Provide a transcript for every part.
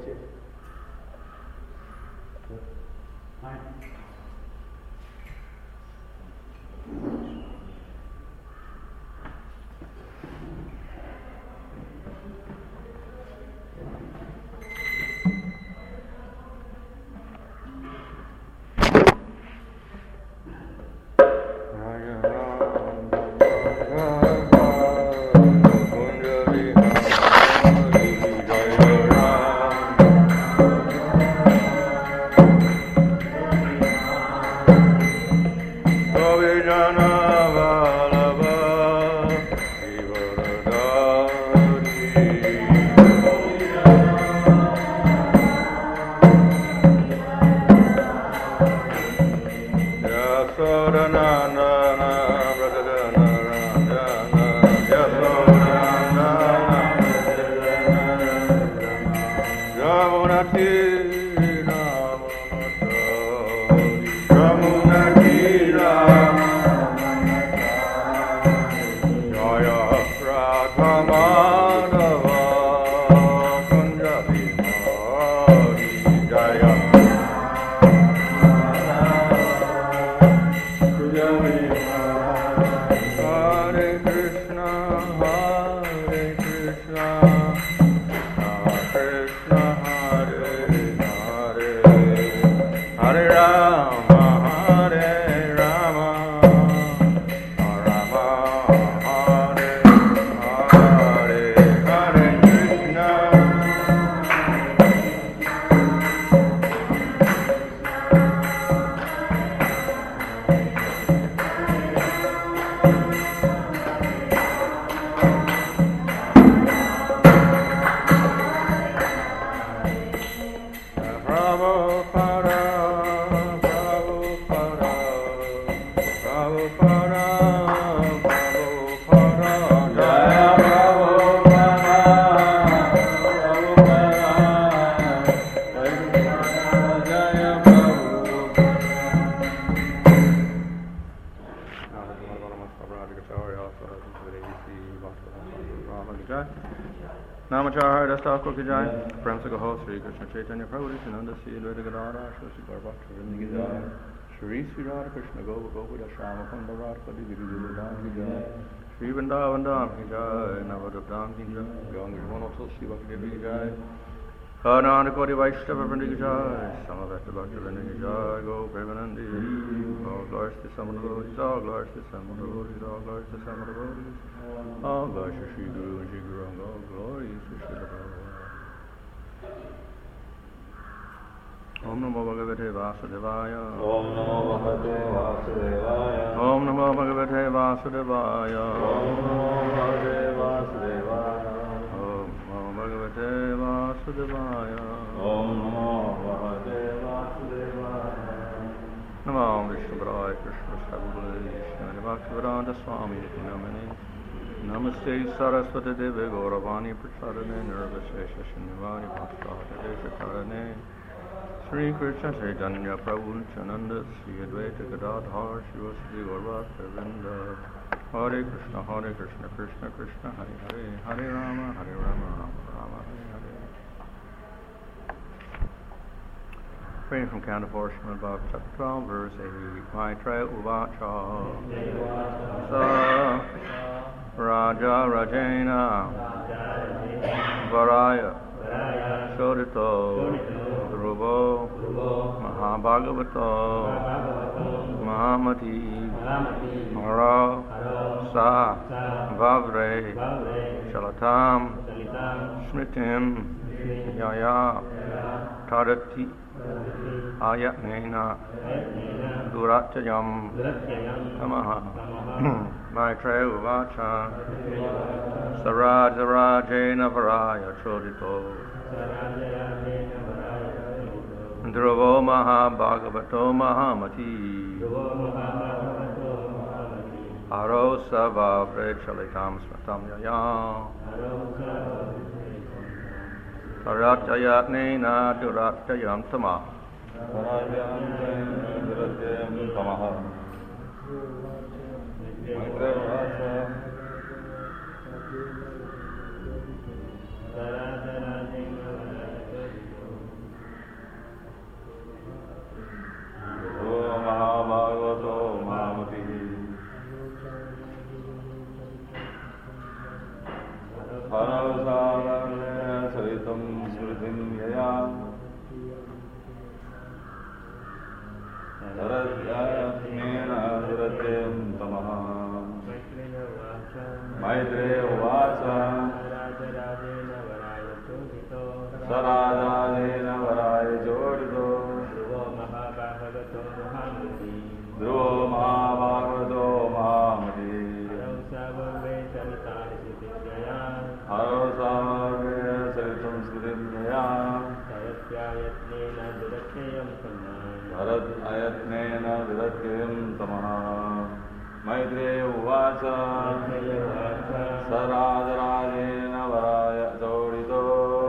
Namachar Dastakul ki jai, Prem se kaho Sri Krishna Chaitanya Prabhu Nityananda Sri Advaita Gadadhara Shri Garbhakta Vrinda ki jai, Shri Sri Radha Krishna Gopa Gopa Shama Kunda Radha Kali Giri Guru Dham ki jai, Shri Vrindavan Dham ki jai, Navadap Dham ki jai, Gangi Mono Tulsi Bhakti Devi ki jai, Ananda Kodi Vaishnava Vrinda ki jai, Samaveta Bhakta Vrinda ki jai, Go Premanandi, all glories to some of the devotees, all glories to some of the devotees, all glories to some of the devotees, all glories to Shri Guru and Shri Guru, all glories to Shri Prabhupada. Om Namo Bhagavate Vasudevaya. Om Namo Bhagavate Vasudevaya. Om Namo Bhagavate Vasudevaya. Om Namo Bhagavate Vasudevaya. Om Namo Bhagavate Vasudevaya. Om Namo Bhagavate Vasudevaya. Namo Vishnupadaya Krishna Sabhule Vishnu Bhaktivedanta Swami Namane. Namaste Saraswati Devi Gauravani Prachadane Nirvashesha Shinivani Bhastata Deshakarane Sri Krishna Chaitanya Prabhu Nityananda Sri Advaita Gadadhar Shivasati Gaurabhakta Vrinda Hare Krishna Krishna Krishna Hare Hare Hare Rama Rama Rama Hare Hare. Reading from Canto 4, Srimad Bhagavatam, chapter 12, verse 8. Maitreya Uvacha Sa Raja Rajena Varaya Shodito Dhruvo Mahabhagavato Mahamati Hara Sa Vavre Shalatam Smritim Yaya Tadati Ayatnena Duratayam Namaha Maitreya Uvacha Saraja Rajena Varaya Chodito Dhruvo Mahabhagavato Mahamati Arosa Vavre Chalitam Smatam Yayam Saratayatnena Duratayam Tamaha Sudhinyaya Taradhyayatmena Duratyam Tamaha Maitreya Uvacha Saradadena Varaya Jodito Dhruvo Mahabhagavato Mahamati Haro Samavya Saritam Sudhinyaya Bharat Ayatnena Vidatyam Tamaha Maitreya Uvacha Saradadena Varaya Jodito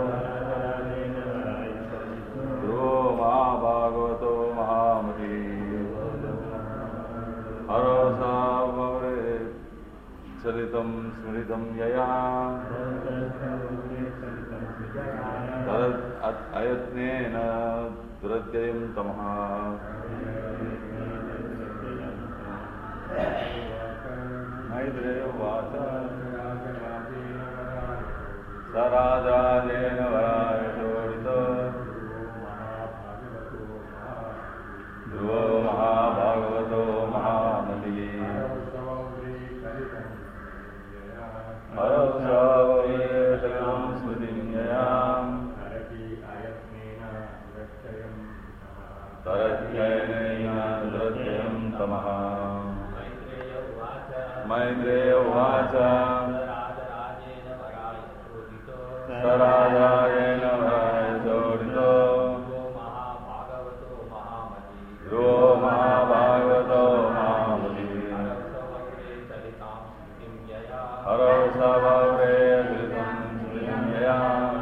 Dhruvo Mahabhagavato Mahamati Haro Samavya Saritam Smritam Yaya Tarat Ayatnena Duratyam Tamaha Maitreya Uvacha Saradadena Varaya Jodito Dhruvo Mahabhagavato Mahamati Haro Samavya Saritam Smritam Taradhyayatnena Duratyam Tamaha Maitreya Uvacha Saradadena Varaya Jodito Dhruvo Mahabhagavato Mahamati Haro Samavya Saritam Smritam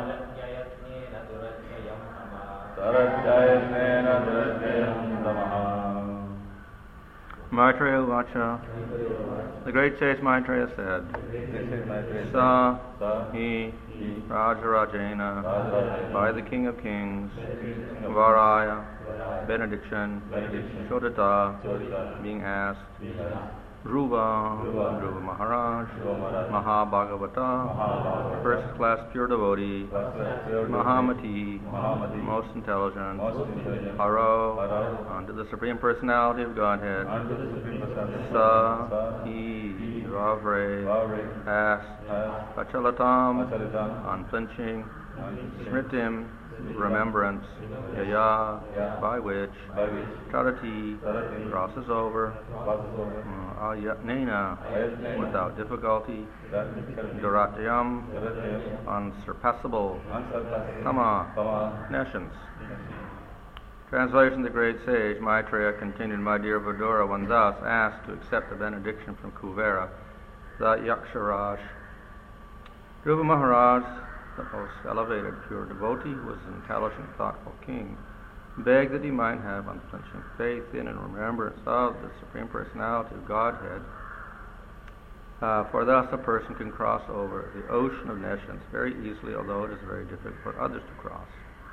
Taradhyayatnena Duratyam Tamaha Maitreya Uvacha. The great sage Maitreya said, Sa hi Rajarajena, by the King of Kings, Varaya, benediction, Shodhita, being asked, Dhruva Maharaj, Mahabhagavata, first class pure devotee, Mahamati, most intelligent, Haro, unto the Supreme Personality of Godhead, Sa, he, Ravre, asked, Achalatam, unflinching, Smritim, remembrance, Yaya, by which, Charati, crosses over, Ayatnena, without difficulty, Duratyam, unsurpassable, Tama, nescience. Translation: The great sage Maitreya continued, My dear Vidura, when thus asked to accept the benediction from Kuvera, the Yaksharaj, Dhruva Maharaj, the most elevated pure devotee, who was an intelligent, thoughtful king, begged that he might have unflinching faith in and remembrance of the Supreme Personality of Godhead, for thus a person can cross over the ocean of nescience very easily, although it is very difficult for others to cross.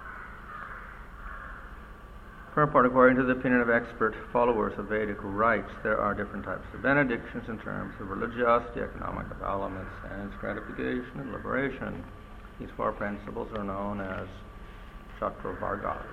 Purport: according to the opinion of expert followers of Vedic rites, there are different types of benedictions in terms of religiosity, economic development, sense gratification, and liberation. These four principles are known as Chaturvargas.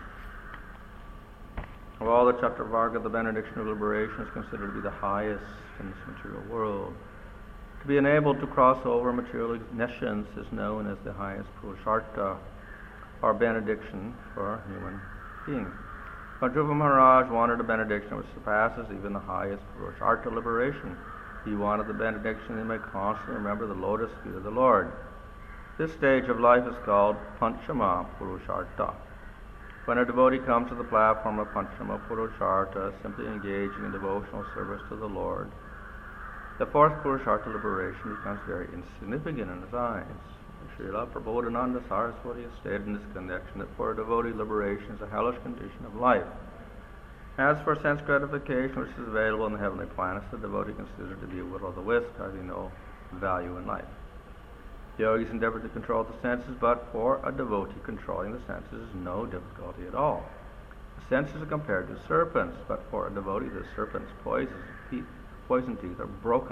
Of all the Chaturvarga, the benediction of liberation is considered to be the highest in this material world. To be enabled to cross over material nescience is known as the highest Purushartha, or benediction for a human being. But Dhruva Maharaj wanted a benediction which surpasses even the highest Purushartha liberation. He wanted the benediction that he may constantly remember the lotus feet of the Lord. This stage of life is called Panchama Purushartha. When a devotee comes to the platform of Panchama Purushartha, simply engaging in devotional service to the Lord, the fourth Purushartha liberation becomes very insignificant in his eyes. Srila Prabodhananda Saraswati has stated in this connection that for a devotee, liberation is a hellish condition of life. As for sense gratification, which is available in the heavenly planets, the devotee considered to be a will-o'-the-wisp, having no value in life. Yogis endeavor to control the senses, but for a devotee, controlling the senses is no difficulty at all. The senses are compared to serpents, but for a devotee, the serpent's poison teeth are broken.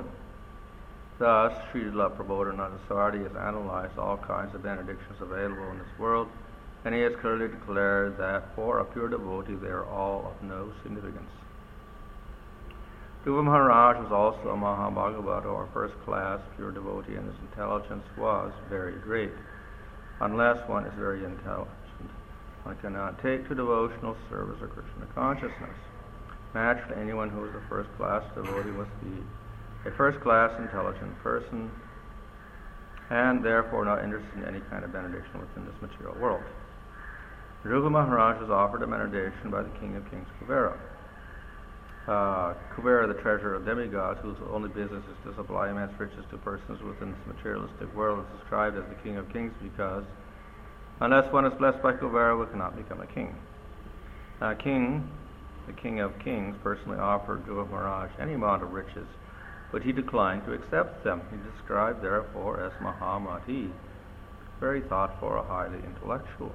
Thus, Srila Prabodhananda Saraswati has analyzed all kinds of benedictions available in this world and he has clearly declared that for a pure devotee they are all of no significance. Dhruva Maharaj was also a Mahabhagavata, or first-class pure devotee, and his intelligence was very great. Unless one is very intelligent, one cannot take to devotional service or Krishna consciousness. Naturally, anyone who is a first-class devotee must be a first-class intelligent person, and therefore not interested in any kind of benediction within this material world. Dhruva Maharaj was offered a benediction by the King of Kings, Kuvera. Kuvera, the treasurer of demigods, whose only business is to supply immense riches to persons within this materialistic world, is described as the King of Kings because unless one is blessed by Kuvera, one cannot become a king. The King of Kings, personally offered Dhruva Maharaj any amount of riches, but he declined to accept them. He described, therefore, as Mahamati, very thoughtful or highly intellectual.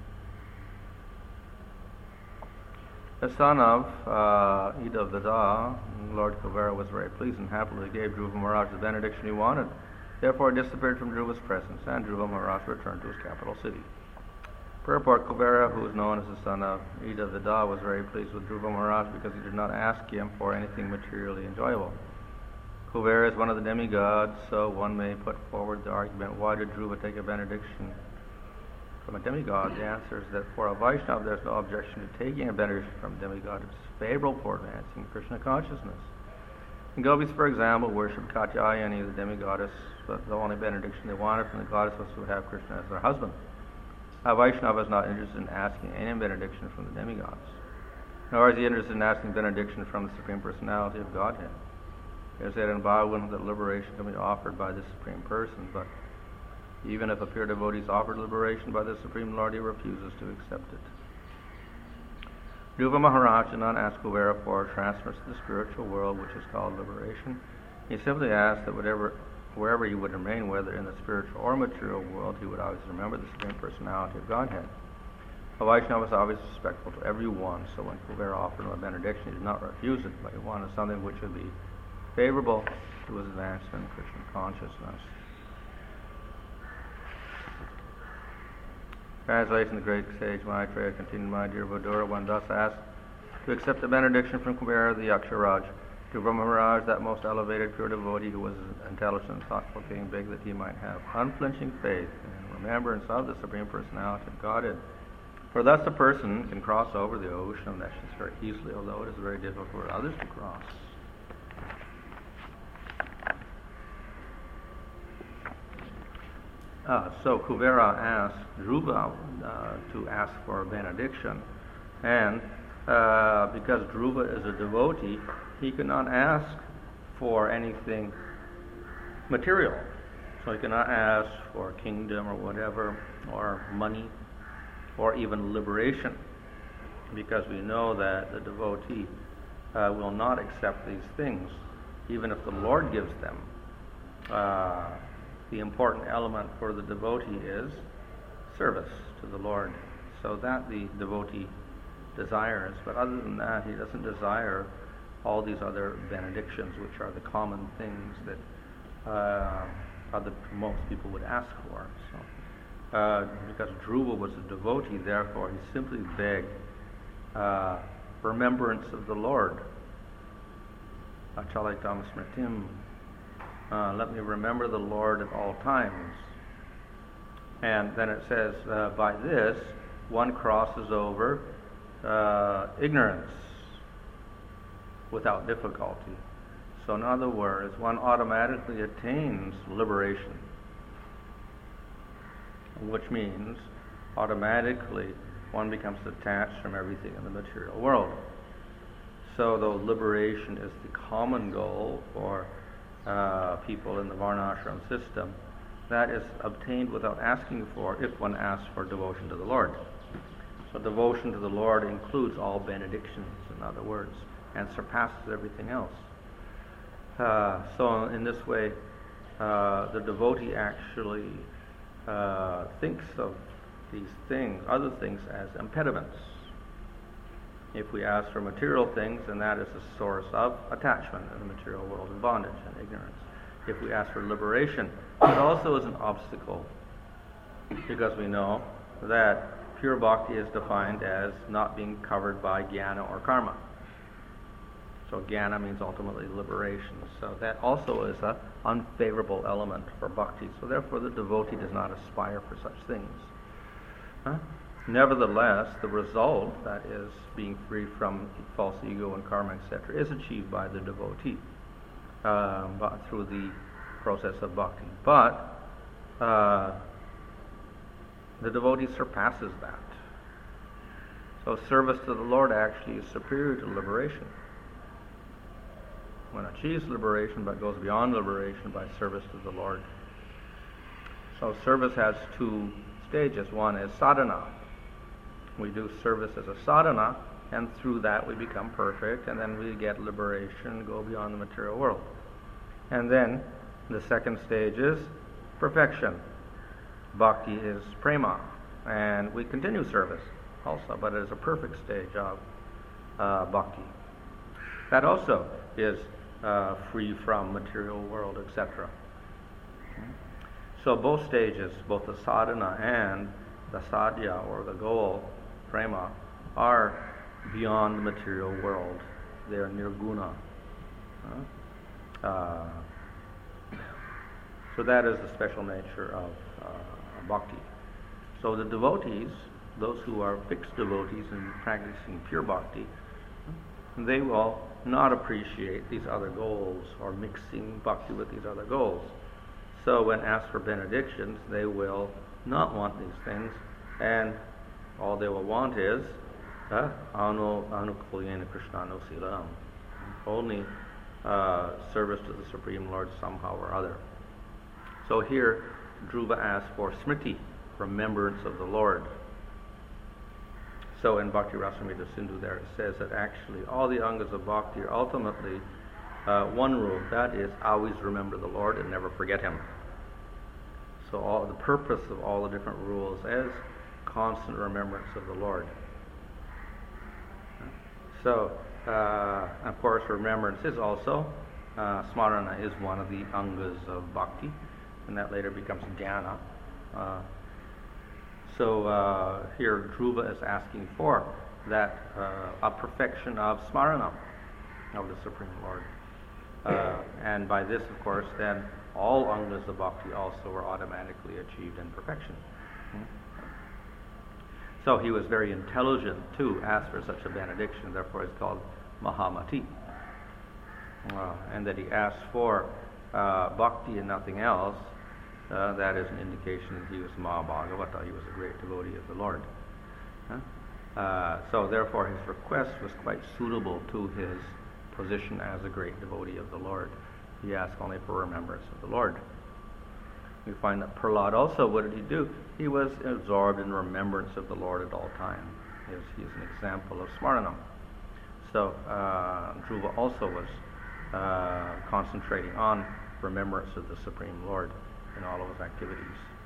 The son of Idavdada, Lord Kuvera was very pleased and happily gave Dhruva Maharaj the benediction he wanted. Therefore, he disappeared from Dhruva's presence, and Dhruva Maharaj returned to his capital city. Purport: Kuvera, who was known as the son of Idavdada, was very pleased with Dhruva Maharaj because he did not ask him for anything materially enjoyable. Kuvera is one of the demigods, so one may put forward the argument, why did Dhruva take a benediction from a demigod? The answer is that for a Vaishnava there is no objection to taking a benediction from a demigod. It's favorable for advancing Krishna consciousness. The gopis, for example, worshipped Katyayani, the demigoddess, but the only benediction they wanted from the goddess was to have Krishna as their husband. A Vaishnava is not interested in asking any benediction from the demigods, nor is he interested in asking benediction from the Supreme Personality of Godhead. It is said in Bhagavatam that liberation can be offered by the Supreme Person, but even if a pure devotee is offered liberation by the Supreme Lord, he refuses to accept it. Dhruva Maharaj did not ask Kuvera for transference to the spiritual world, which is called liberation. He simply asked that wherever he would remain, whether in the spiritual or material world, he would always remember the Supreme Personality of Godhead. A Vaishnava was always respectful to everyone, so when Kuvera offered him a benediction, he did not refuse it, but he wanted something which would be favorable to his advancement in Krishna consciousness. Translation: The great sage Maitreya continued, my dear Vidura, when thus asked to accept the benediction from Kuvera the Yaksharaj, Dhruva Maharaj, that most elevated pure devotee who was intelligent and thoughtful, king, begged that he might have unflinching faith and remembrance of the Supreme Personality of Godhead. For thus a person can cross over the ocean of nescience very easily, although it is very difficult for others to cross. So Kuvera asked Dhruva to ask for a benediction, and because Dhruva is a devotee, he cannot ask for anything material. So he cannot ask for a kingdom or whatever, or money, or even liberation, because we know that the devotee will not accept these things, even if the Lord gives them. The important element for the devotee is service to the Lord, so that the devotee desires. But other than that, he doesn't desire all these other benedictions, which are the common things that most people would ask for. So, because Dhruva was a devotee, therefore he simply begged remembrance of the Lord. Achalitam smritim. Let me remember the Lord at all times. And then it says, by this, one crosses over ignorance without difficulty. So in other words, one automatically attains liberation, which means automatically one becomes detached from everything in the material world. So though liberation is the common goal for people in the Varnashram system, that is obtained without asking for, if one asks for devotion to the Lord. So devotion to the Lord includes all benedictions, in other words, and surpasses everything else. So in this way, the devotee actually thinks of these things, other things, as impediments. If we ask for material things, then that is the source of attachment in the material world, and bondage and ignorance. If we ask for liberation, it also is an obstacle, because we know that pure bhakti is defined as not being covered by jnana or karma. So jnana means ultimately liberation. So that also is an unfavorable element for bhakti. So therefore the devotee does not aspire for such things. Nevertheless, the result, that is being free from false ego and karma, etc., is achieved by the devotee through the process of bhakti. But the devotee surpasses that. So service to the Lord actually is superior to liberation. One achieves liberation but goes beyond liberation by service to the Lord. So service has two stages. One is sadhana. We do service as a sadhana, and through that we become perfect, and then we get liberation, go beyond the material world. And then the second stage is perfection. Bhakti is prema, and we continue service also, but it is a perfect stage of bhakti. That also is free from material world, etc. So both stages, both the sadhana and the sadhya, or the goal, prema, are beyond the material world. They are nirguna. So that is the special nature of bhakti. So the devotees, those who are fixed devotees and practicing pure bhakti, they will not appreciate these other goals or mixing bhakti with these other goals. So when asked for benedictions, they will not want these things, and all they will want is anukulyena krishnanosilam, only service to the Supreme Lord somehow or other. So here Dhruva asks for smriti, remembrance of the Lord. So in Bhakti Rasamrita Sindhu there it says that actually all the angas of bhakti are ultimately one rule, that is, always remember the Lord and never forget Him. So all the purpose of all the different rules is constant remembrance of the Lord. So, of course, remembrance is also, smarana is one of the angas of bhakti, and that later becomes jnana. So here Dhruva is asking for that a perfection of smarana of the Supreme Lord. And by this, of course, then all angas of bhakti also are automatically achieved in perfection. So he was very intelligent to ask for such a benediction, therefore it's called Mahamati. And that he asked for bhakti and nothing else, that is an indication that he was Mahabhagavata, he was a great devotee of the Lord. So therefore his request was quite suitable to his position as a great devotee of the Lord. He asked only for remembrance of the Lord. We find that Prahlad also, what did he do? He was absorbed in remembrance of the Lord at all times. He is an example of smaranam. So Dhruva also was concentrating on remembrance of the Supreme Lord in all of his activities.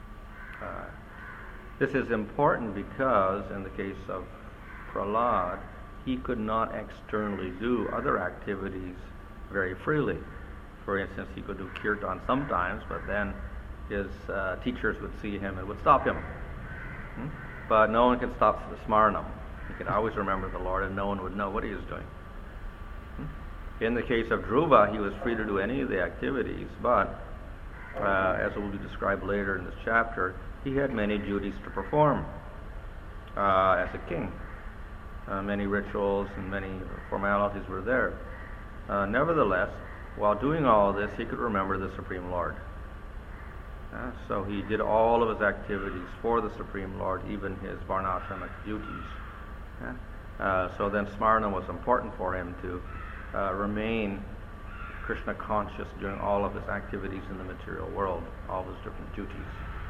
This is important because in the case of Prahlad, he could not externally do other activities very freely. For instance, he could do kirtan sometimes, but then his teachers would see him and would stop him. But no one can stop the smaranam. He could always remember the Lord and no one would know what he was doing. In the case of Dhruva, he was free to do any of the activities, but as will be described later in this chapter, he had many duties to perform as a king. Many rituals and many formalities were there. Nevertheless, while doing all of this, he could remember the Supreme Lord. So he did all of his activities for the Supreme Lord, even his varnashramic duties. So then smarana was important for him to remain Krishna conscious during all of his activities in the material world, all of his different duties.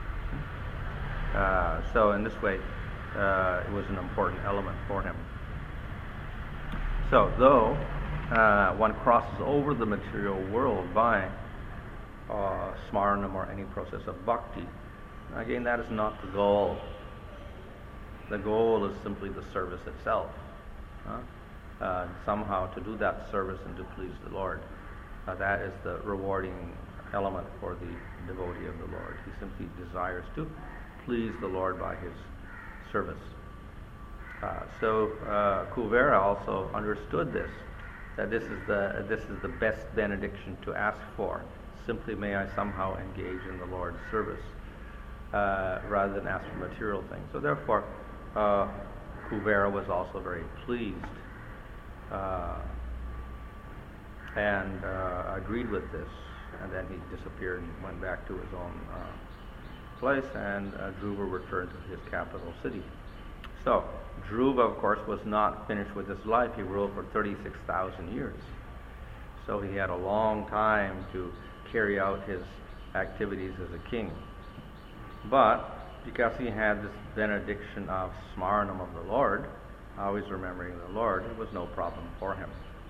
So in this way, it was an important element for him. So though one crosses over the material world by smaranam or any process of bhakti, again, that is not the goal. The goal is simply the service itself. Somehow to do that service and to please the Lord. That is the rewarding element for the devotee of the Lord. He simply desires to please the Lord by his service. So Kuvera also understood this, that this is the best benediction to ask for. Simply may I somehow engage in the Lord's service rather than ask for material things. So therefore, Kuvera was also very pleased and agreed with this. And then he disappeared and went back to his own place, and Dhruva returned to his capital city. So Dhruva, of course, was not finished with his life. He ruled for 36,000 years. So he had a long time to carry out his activities as a king. But because he had this benediction of Smaranam of the Lord, always remembering the Lord, it was no problem for him.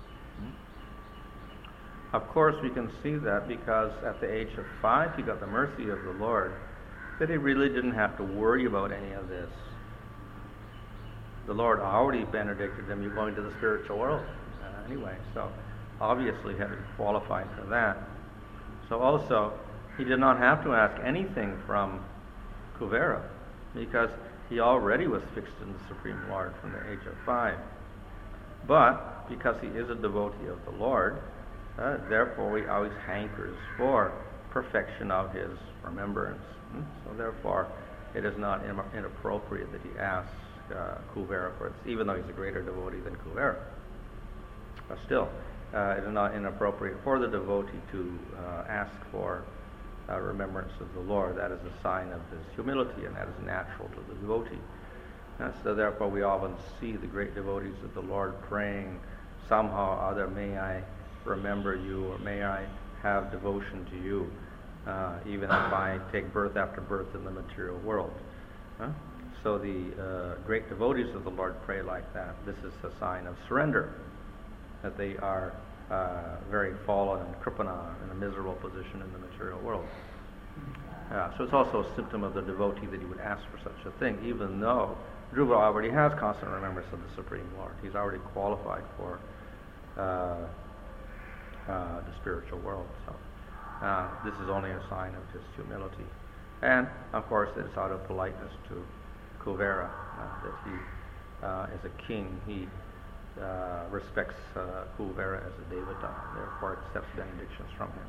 Of course, we can see that because at the age of 5, he got the mercy of the Lord, that he really didn't have to worry about any of this. The Lord already benedicted him, you're going to the spiritual world anyway, so obviously he had to qualify for that. So also, he did not have to ask anything from Kuvera, because he already was fixed in the Supreme Lord from the age of 5. But because he is a devotee of the Lord, therefore he always hankers for perfection of his remembrance. So therefore, it is not inappropriate that he asks Kuvera for it, even though he's a greater devotee than Kuvera. But still, it is not inappropriate for the devotee to ask for remembrance of the Lord. That is a sign of his humility, and that is natural to the devotee. So therefore, we often see the great devotees of the Lord praying, somehow or other, may I remember you, or may I have devotion to you, even if I take birth after birth in the material world. So the great devotees of the Lord pray like that. This is a sign of surrender, that they are very fallen and kripana, in a miserable position in the material world. So it's also a symptom of the devotee that he would ask for such a thing, even though Dhruva already has constant remembrance of the Supreme Lord. He's already qualified for the spiritual world. So this is only a sign of his humility. And, of course, it's out of politeness to Kuvera that he, as a king, he respects Kuvera as a devata, therefore accepts benedictions from him.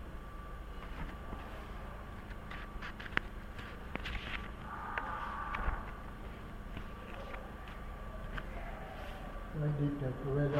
I did Kuvera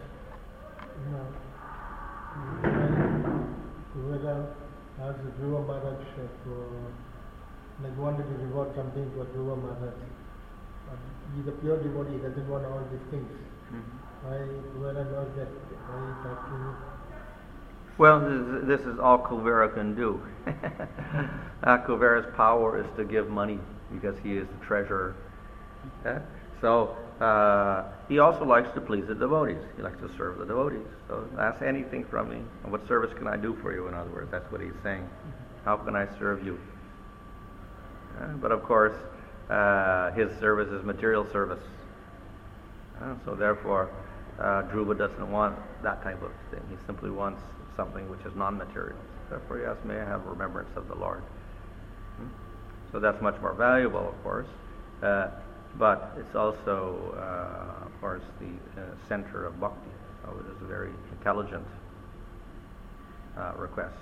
asked Dhruva Maharaj for, like, wanted to reward something for Dhruva Maharaj. He's a pure devotee, he doesn't want all these things. Why Kuvera knows that? Why is asking? Well, this is all Kuvera can do. Kuvera's power is to give money because he is the treasurer. So he also likes to please the devotees. He likes to serve the devotees. So ask anything from me. What service can I do for you? In other words, that's what he's saying. How can I serve you? But of course, his service is material service. So therefore, Dhruva doesn't want that type of thing. He simply wants something which is non-material. Therefore, he asks, may I have remembrance of the Lord? So that's much more valuable, of course. But it's also, of course, the center of bhakti. So it is a very intelligent request.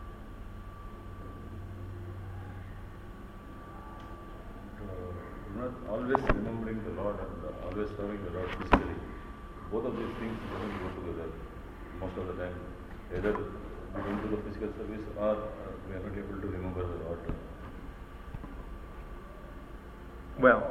Not always remembering the Lord and always serving the Lord physically. Both of these things doesn't go together most of the time. Either we don't do the physical service or we are not able to remember the Lord. Well,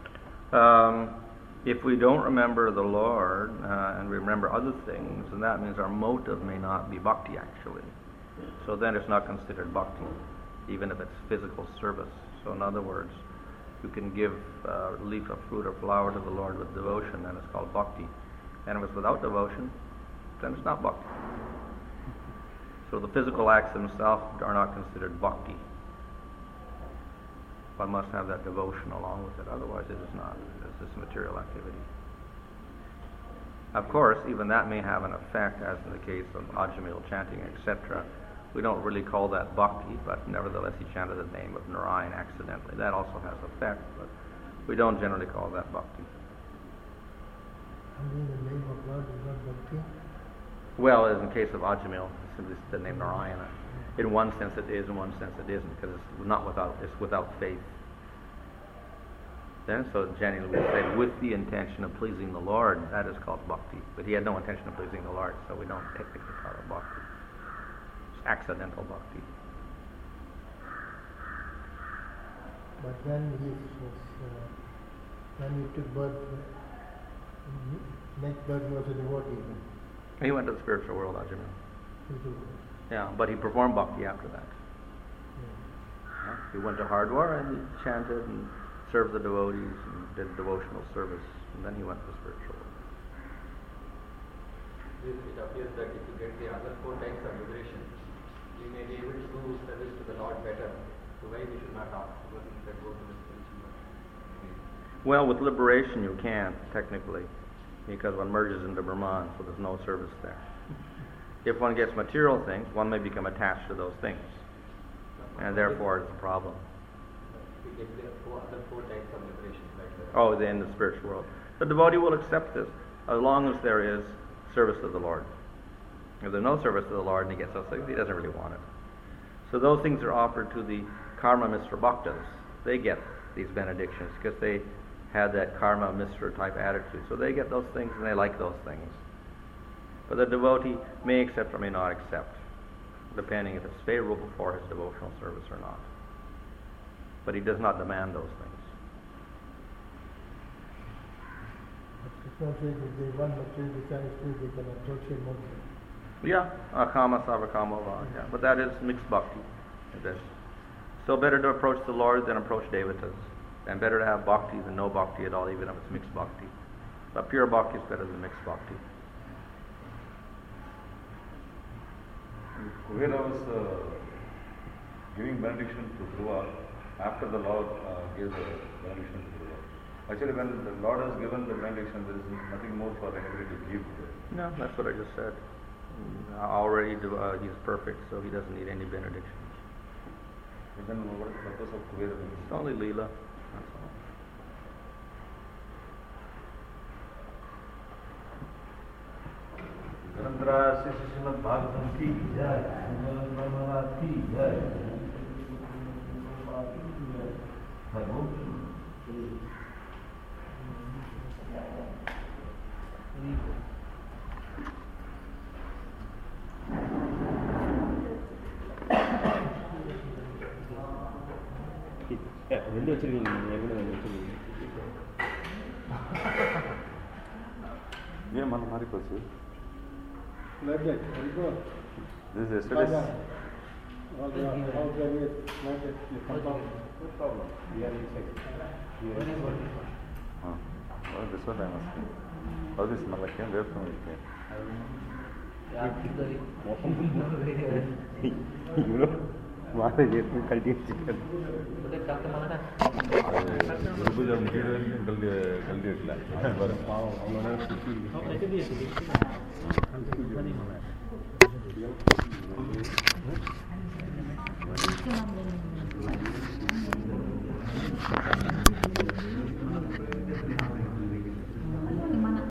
if we don't remember the Lord and remember other things, then that means our motive may not be bhakti actually. So then it's not considered bhakti, even if it's physical service. So in other words, you can give a leaf, a fruit, or flower to the Lord with devotion, and it's called bhakti. And if it's without devotion, then it's not bhakti. So the physical acts themselves are not considered bhakti. One must have that devotion along with it, otherwise it is not. It's just material activity. Of course, even that may have an effect, as in the case of Ajamil chanting, etc. We don't really call that bhakti, but nevertheless he chanted the name of Narayan accidentally. That also has effect, but we don't generally call that bhakti. Chanting the name of Lord is not bhakti? Well, in the case of Ajamil, it's simply the name Narayana. In one sense it is, in one sense it isn't, because it's without faith. Then, so generally we say with the intention of pleasing the Lord, that is called bhakti. But he had no intention of pleasing the Lord, so we don't technically call it bhakti. It's accidental bhakti. But when he took birth, next birth was a devotee then. He went to the spiritual world, Ajamil. Spiritual. Yeah, but he performed bhakti after that. Yeah. Yeah, he went to Hardwar and he chanted and served the devotees and did devotional service, and then he went to the spiritual world. It appears that if you get the other 4 types of liberation, we may be able to do service to the Lord better. So why we should not ask? Because we can go to the spiritual world. Well, with liberation you can't, technically, because one merges into Brahman, so there's no service there. If one gets material things, one may become attached to those things, and therefore it's a problem. We get the other 4 types of liberation, like Oh, in the spiritual world. The devotee will accept this as long as there is service to the Lord. If there's no service to the Lord and he gets those things, he doesn't really want it. So those things are offered to the karma Mishra Bhaktas. They get these benedictions because they had that karma Mishra type attitude. So they get those things and they like those things. But the devotee may accept or may not accept, depending if it's favorable for his devotional service or not. But he does not demand those things. But Krishna says if they want material desires too, they can approach him also. Yeah, akama savakama va. Yeah, but that is mixed bhakti. It is. Still better to approach the Lord than approach devatas. And better to have bhakti than no bhakti at all, even if it's mixed bhakti. But pure bhakti is better than mixed bhakti. Kuvera was giving benediction to Dhruva after the Lord gave the benediction to Dhruva. Actually, when the Lord has given the benediction, there is nothing more for anybody to give. No, that's what I just said. Already he's perfect, so he doesn't need any benedictions. But then what is the purpose of Kuvera? It's only Leela. That's all. Narendra Srimad Bhagavatam ki jai, Narendra ki jai. ரெண்டு வச்சிருக்கீங்க ஏற்கனவே ரெண்டு வச்சிருக்கீங்க ஏன் மன மாறி போச்சு? Like that, very good. This is yesterday's. All the way, like that, you come down. No problem. We are inside. Well, this one I must. How this smell like came there from it? मारे ये तो कल्टी chicken पूजा मुझे गलती गलती इतना बस पाँव हम लोगों ने